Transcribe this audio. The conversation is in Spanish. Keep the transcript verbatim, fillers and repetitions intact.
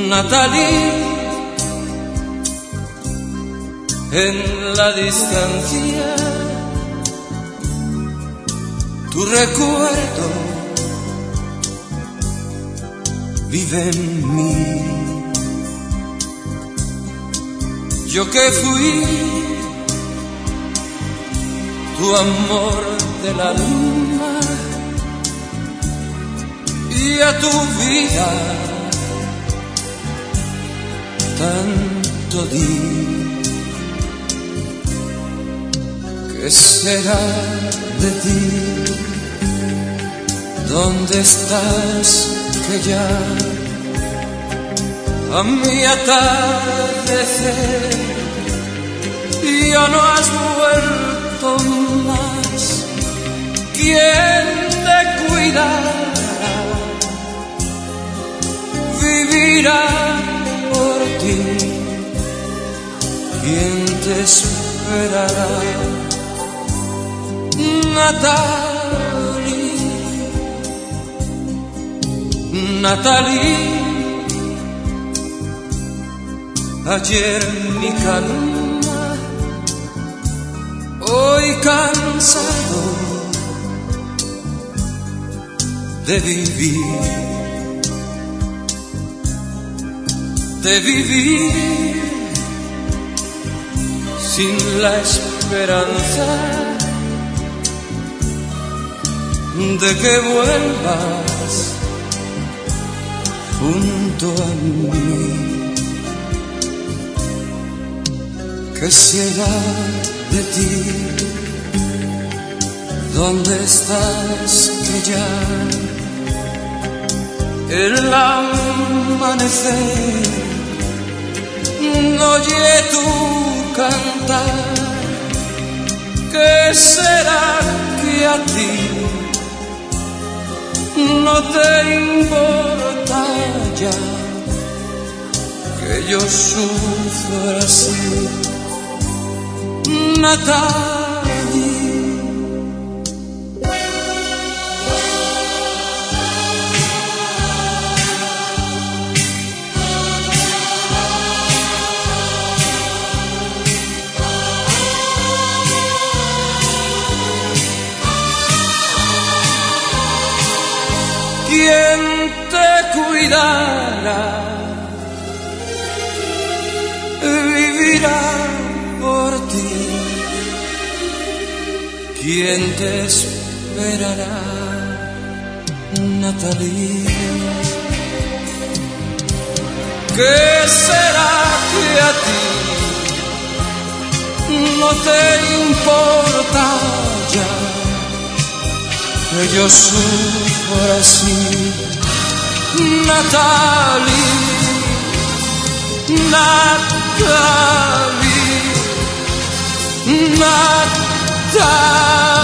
Natalie, en la distancia, tu recuerdo vive en mí. Yo que fui tu amor del alma y a tu vida tanto di. ¿Qué será de ti? ¿Dónde estás que ya a mi atardecer ya no has vuelto más? ¿Quién te cuidará? Vivirá por ti. ¿Quién te esperará? Natalie, Natalie, ayer mi calma, hoy cansado de vivir, de vivir sin la esperanza de que vuelvas junto a mí. ¿Qué será de ti? ¿Dónde estás que ya el amanecer no oye tu cantar? ¿Qué será que a ti no te importa ya que yo sufra así? Natalie, ¿quién te cuidará? Vivirá por ti. ¿Quién te esperará? Natalie. ¿Qué será que a ti no te importa ya que yo sufra así? Natalie, Natalie, Natalie.